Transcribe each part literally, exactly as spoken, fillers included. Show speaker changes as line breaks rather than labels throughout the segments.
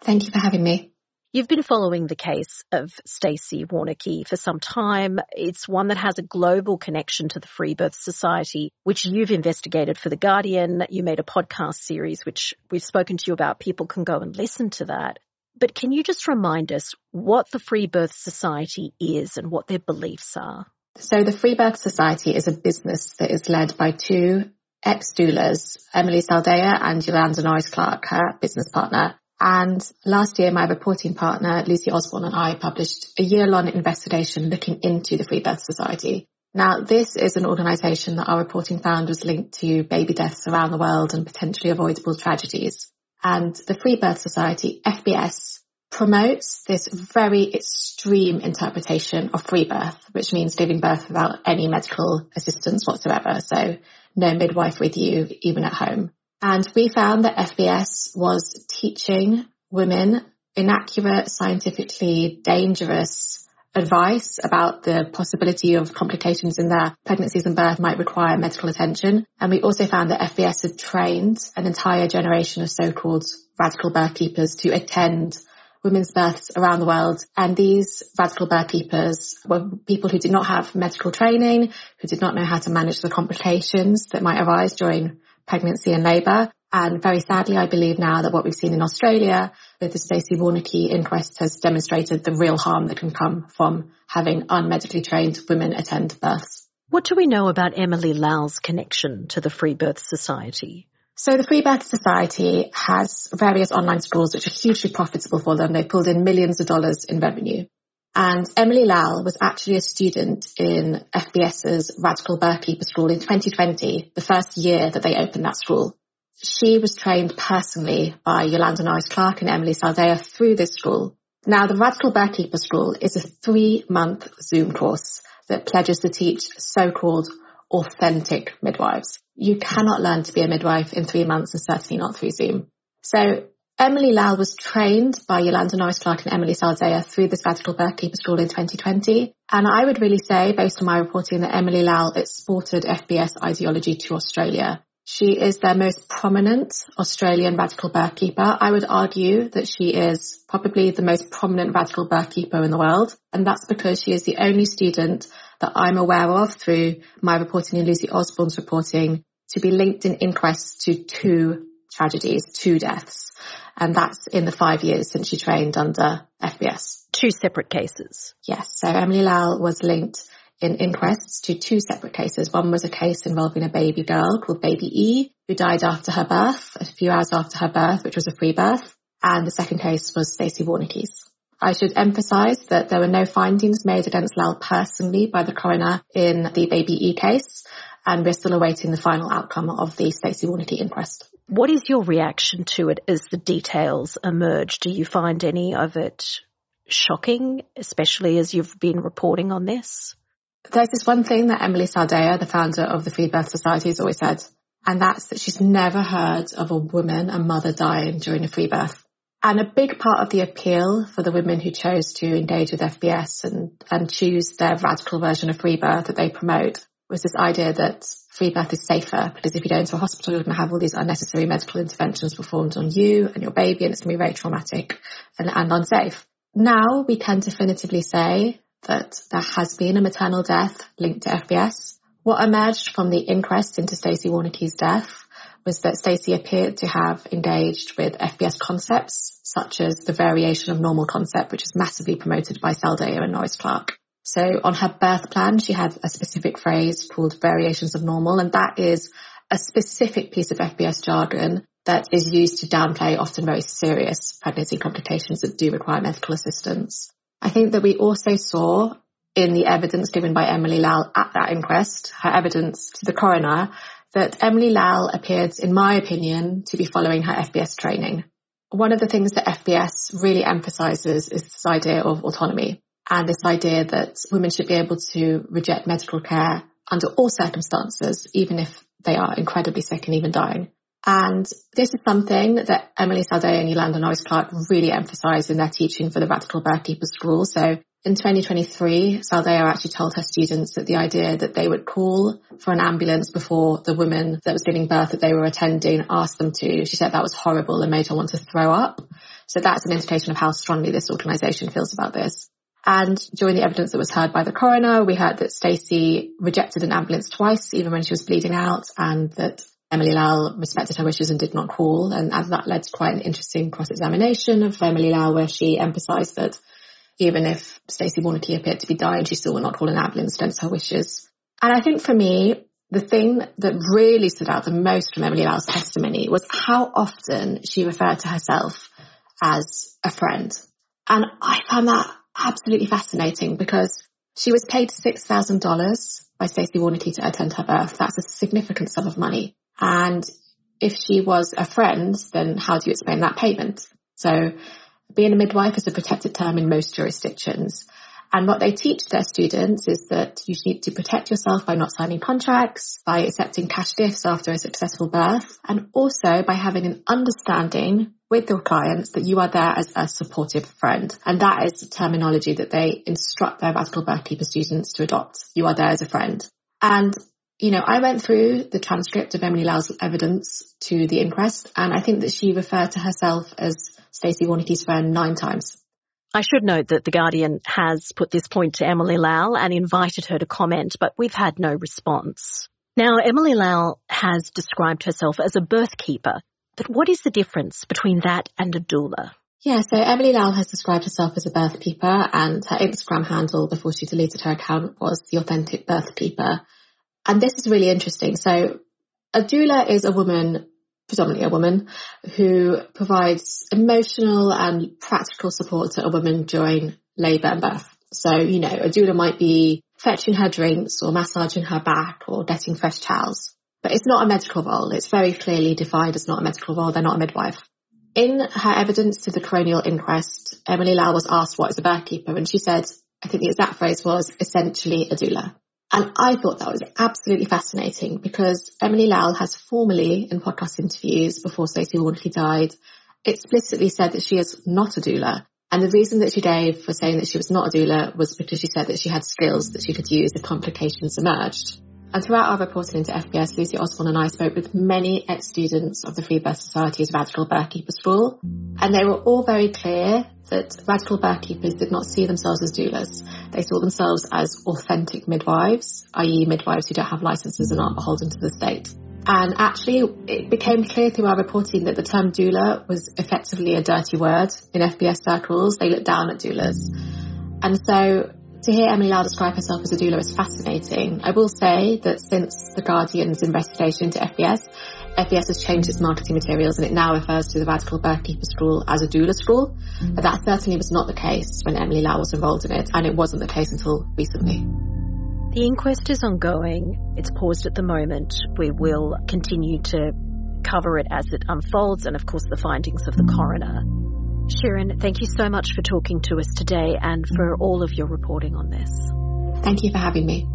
Thank you for having me.
You've been following the case of Stacey Warneke for some time. It's one that has a global connection to the Free Birth Society, which you've investigated for The Guardian. You made a podcast series, which we've spoken to you about. People can go and listen to that. But can you just remind us what the Free Birth Society is and what their beliefs are?
So the Free Birth Society is a business that is led by two ex-doulas, Emily Saldea and Yolanda Norris-Clarke, her business partner. And last year, my reporting partner, Lucy Osborne, and I published a year-long investigation looking into the Free Birth Society. Now, this is an organisation that our reporting found was linked to baby deaths around the world and potentially avoidable tragedies. And the Free Birth Society, F B S, promotes this very extreme interpretation of free birth, which means giving birth without any medical assistance whatsoever. So no midwife with you, even at home. And we found that F B S was teaching women inaccurate, scientifically dangerous advice about the possibility of complications in their pregnancies and birth might require medical attention. And we also found that F B S had trained an entire generation of so-called radical birth keepers to attend women's births around the world. And these radical birth keepers were people who did not have medical training, who did not know how to manage the complications that might arise during pregnancy and labour. And very sadly, I believe now that what we've seen in Australia with the Stacey Warneke inquest has demonstrated the real harm that can come from having unmedically trained women attend births.
What do we know about Emily Lal's connection to the Free Birth Society?
So the Free Birth Society has various online schools which are hugely profitable for them. They've pulled in millions of dollars in revenue. And Emily Lal was actually a student in F B S's Radical Birth Keeper School in twenty twenty, the first year that they opened that school. She was trained personally by Yolanda Norris-Clarke and Emily Saldea through this school. Now, the Radical Birth Keeper School is a three-month Zoom course that pledges to teach so-called authentic midwives. You cannot learn to be a midwife in three months and certainly not through Zoom. So Emily Lal was trained by Yolanda Norris-Clarke and Emily Saldea through this Radical Birth Keeper School in twenty twenty. And I would really say, based on my reporting, that Emily Lal exported F B S ideology to Australia. She is their most prominent Australian radical birth keeper. I would argue that she is probably the most prominent radical birth keeper in the world. And that's because she is the only student that I'm aware of through my reporting and Lucy Osborne's reporting to be linked in inquests to two tragedies, two deaths. And that's in the five years since she trained under F B S.
Two separate cases.
Yes. So Emily Lal was linked in inquests to two separate cases. One was a case involving a baby girl called Baby E, who died after her birth, a few hours after her birth, which was a free birth. And the second case was Stacey Warneke's. I should emphasise that there were no findings made against Lal personally by the coroner in the Baby E case, and we're still awaiting the final outcome of the Stacey Warneke inquest.
What is your reaction to it as the details emerge? Do you find any of it shocking, especially as you've been reporting on this?
There's this one thing that Emily Saldea, the founder of the Free Birth Society, has always said, and that's that she's never heard of a woman, a mother, dying during a free birth. And a big part of the appeal for the women who chose to engage with F B S and, and choose their radical version of free birth that they promote was this idea that free birth is safer, because if you go into a hospital, you're going to have all these unnecessary medical interventions performed on you and your baby, and it's going to be very traumatic and, and unsafe. Now we can definitively say that there has been a maternal death linked to F B S. What emerged from the inquest into Stacey Warneke's death was that Stacey appeared to have engaged with F B S concepts, such as the variation of normal concept, which is massively promoted by Saldea and Norris-Clarke. So on her birth plan, she had a specific phrase called variations of normal, and that is a specific piece of F B S jargon that is used to downplay often very serious pregnancy complications that do require medical assistance. I think that we also saw in the evidence given by Emily Lal at that inquest, her evidence to the coroner, that Emily Lal appeared, in my opinion, to be following her F B S training. One of the things that F B S really emphasises is this idea of autonomy and this idea that women should be able to reject medical care under all circumstances, even if they are incredibly sick and even dying. And this is something that Emily Saldea and Yolanda Norris-Clarke really emphasised in their teaching for the Radical Birth Keeper School. So in twenty twenty-three, Saldea actually told her students that the idea that they would call for an ambulance before the woman that was giving birth that they were attending asked them to, she said that was horrible and made her want to throw up. So that's an indication of how strongly this organisation feels about this. And during the evidence that was heard by the coroner, we heard that Stacey rejected an ambulance twice, even when she was bleeding out, and that Emily Lowell respected her wishes and did not call. And as that led to quite an interesting cross-examination of Emily Lowell, where she emphasised that even if Stacey Warneke appeared to be dying, she still would not call an ambulance against her wishes. And I think for me, the thing that really stood out the most from Emily Lowell's testimony was how often she referred to herself as a friend. And I found that absolutely fascinating because she was paid six thousand dollars by Stacey Warneke to attend her birth. That's a significant sum of money. And if she was a friend, then how do you explain that payment? So being a midwife is a protected term in most jurisdictions. And what they teach their students is that you need to protect yourself by not signing contracts, by accepting cash gifts after a successful birth, and also by having an understanding with your clients that you are there as a supportive friend. And that is the terminology that they instruct their radical birthkeeper students to adopt. You are there as a friend. And, you know, I went through the transcript of Emily Lowell's evidence to the inquest, and I think that she referred to herself as Stacey Warneke's friend nine times.
I should note that The Guardian has put this point to Emily Lowell and invited her to comment, but we've had no response. Now, Emily Lowell has described herself as a birth keeper, but what is the difference between that and a doula?
Yeah, so Emily Lowell has described herself as a birth keeper, and her Instagram handle before she deleted her account was The Authentic Birth Keeper. And this is really interesting. So a doula is a woman, predominantly a woman, who provides emotional and practical support to a woman during labour and birth. So, you know, a doula might be fetching her drinks or massaging her back or getting fresh towels. But it's not a medical role. It's very clearly defined as not a medical role. They're not a midwife. In her evidence to the coronial inquest, Emily Lowell was asked what is a birth keeper, and she said, I think the exact phrase was, essentially a doula. And I thought that was absolutely fascinating because Emily Lowell has formally, in podcast interviews before Stacey Warneke died, explicitly said that she is not a doula. And the reason that she gave for saying that she was not a doula was because she said that she had skills that she could use if complications emerged. And throughout our reporting into F B S, Lucy Osborne and I spoke with many ex-students of the Free Birth Society's Radical Birthkeeper School, and they were all very clear that radical birthkeepers did not see themselves as doulas. They saw themselves as authentic midwives, that is midwives who don't have licenses and aren't beholden to the state. And actually, it became clear through our reporting that the term doula was effectively a dirty word in F B S circles. They looked down at doulas. And so to hear Emily Lowell describe herself as a doula is fascinating. I will say that since The Guardian's investigation into F B S, F B S has changed its marketing materials and it now refers to the Radical Birthkeeper School as a doula school. But that certainly was not the case when Emily Lowell was involved in it, and it wasn't the case until recently.
The inquest is ongoing. It's paused at the moment. We will continue to cover it as it unfolds and, of course, the findings of the coroner. Shirin, thank you so much for talking to us today and for all of your reporting on this.
Thank you for having me.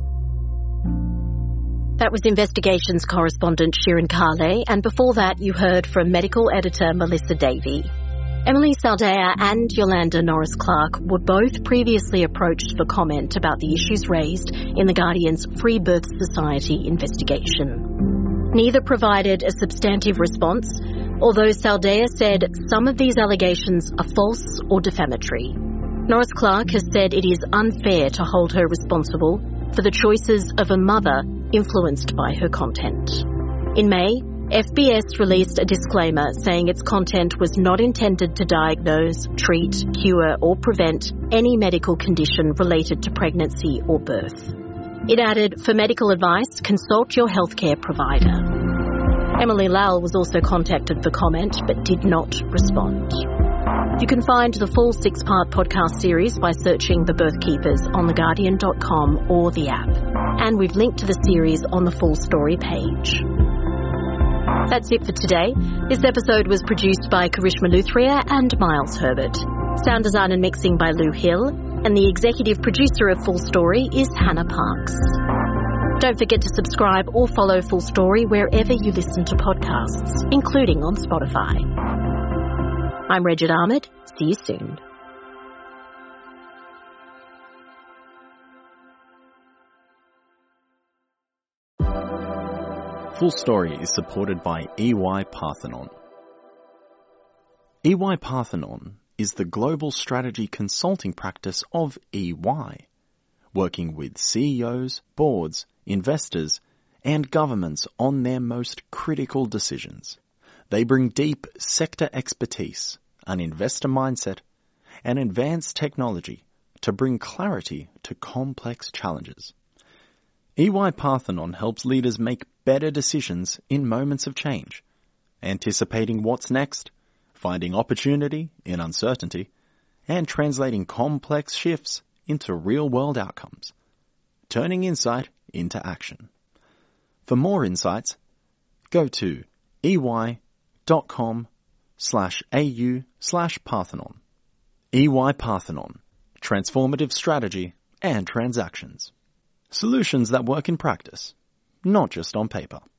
That was Investigations correspondent Shirin Kale, and before that you heard from medical editor Melissa Davey. Emily Saldeya and Yolanda Norris-Clark were both previously approached for comment about the issues raised in The Guardian's Free Birth Society investigation. Neither provided a substantive response, although Saldeya said some of these allegations are false or defamatory. Norris-Clark has said it is unfair to hold her responsible for the choices of a mother influenced by her content. In May, F B S released a disclaimer saying its content was not intended to diagnose, treat, cure or prevent any medical condition related to pregnancy or birth. It added, for medical advice, consult your healthcare provider. Emily Lowell was also contacted for comment but did not respond. You can find the full six-part podcast series by searching The Birth Keepers on the guardian dot com or the app. And we've linked to the series on the full story page. That's it for today. This episode was produced by Karishma Luthria and Miles Herbert. Sound design and mixing by Lou Hill. And the executive producer of Full Story is Hannah Parks. Don't forget to subscribe or follow Full Story wherever you listen to podcasts, including on Spotify. I'm Regid Ahmed. See you soon.
Full Story is supported by E Y Parthenon. E Y Parthenon is the global strategy consulting practice of E Y, working with C E Os, boards, investors, and governments on their most critical decisions. They bring deep sector expertise, an investor mindset, and advanced technology to bring clarity to complex challenges. E Y Parthenon helps leaders make better decisions in moments of change, anticipating what's next, finding opportunity in uncertainty, and translating complex shifts into real-world outcomes, turning insight into action. For more insights, go to ey.com slash au slash Parthenon. E Y Parthenon, transformative strategy and transactions. Solutions that work in practice, not just on paper.